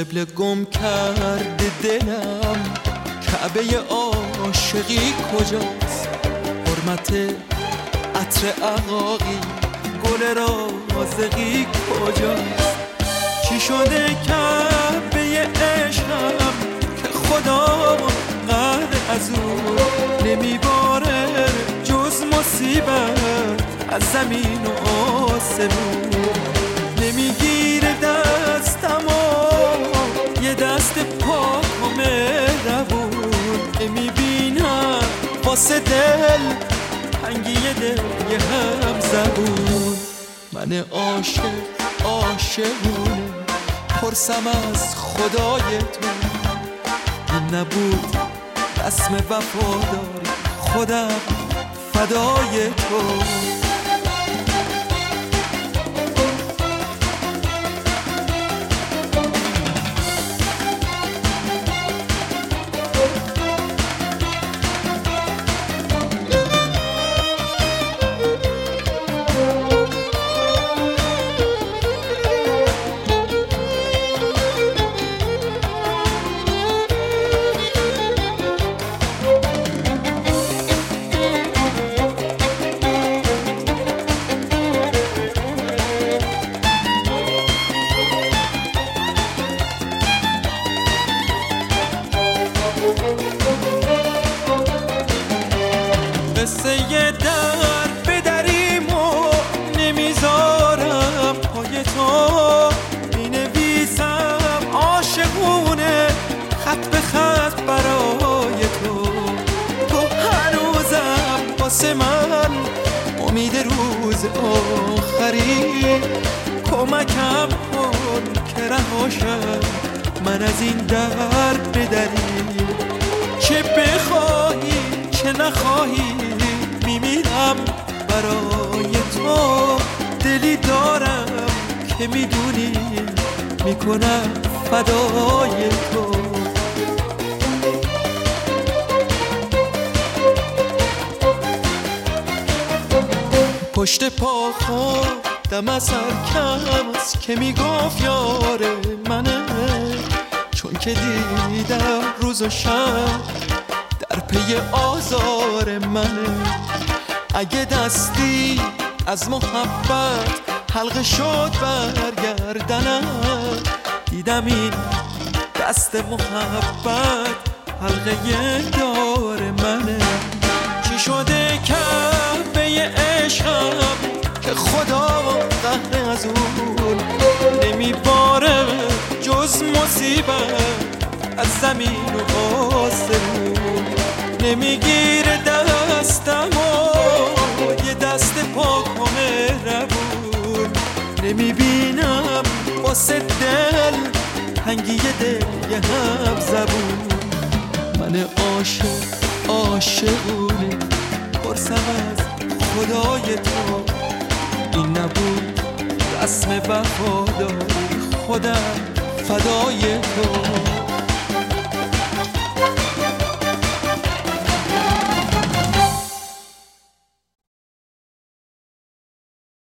قبل گم کرده دلم، کعبه عاشقی کجاست؟ حرمت عطر عقاقی گل رازقی کجاست؟ چی شده کعبه عشقم که خدا قهر از او نمیباره جز مصیبت از زمین و آسمون؟ نمیگیره دستم و یه دست پاک و مهربون، نمیبینم واسه دل تنگی دل یه هم زبون. من عاشقونه پرسم از خدای تو، این نبود رسم وفاداری خودم فدای تو. قصه یه در بدریم و نمیذارم پای تو، مینویسم عاشقونه خط به خط برای تو. تو هنوزم واسه من امید روز آخری، کمکم کن که رهاشم من از این در بدری. چه بخواهی چه نخواهی میمیرم برای تو، دلی دارم که میدونی میکنم فدای تو. پشت پا خودم از هر کس که میگفت یار منه، چون که دیدم روز و شب در پی آزار منه. اگه دستی از محبت حلقه شد برگردنم، دیدم این دست محبت حلقه یار منه. چی شده کعبه عشقم که خدا قهر از اون نمیباره جز مصیبت از زمین و آسمون؟ نمیگیره دستم و یه دست پاک و مهربون، نمیبینم واسه دل تنگی دل یه هم زبون. من عاشقونه پرسم از خدای تو، این نبود رسم وفاداری خودم فدای تو.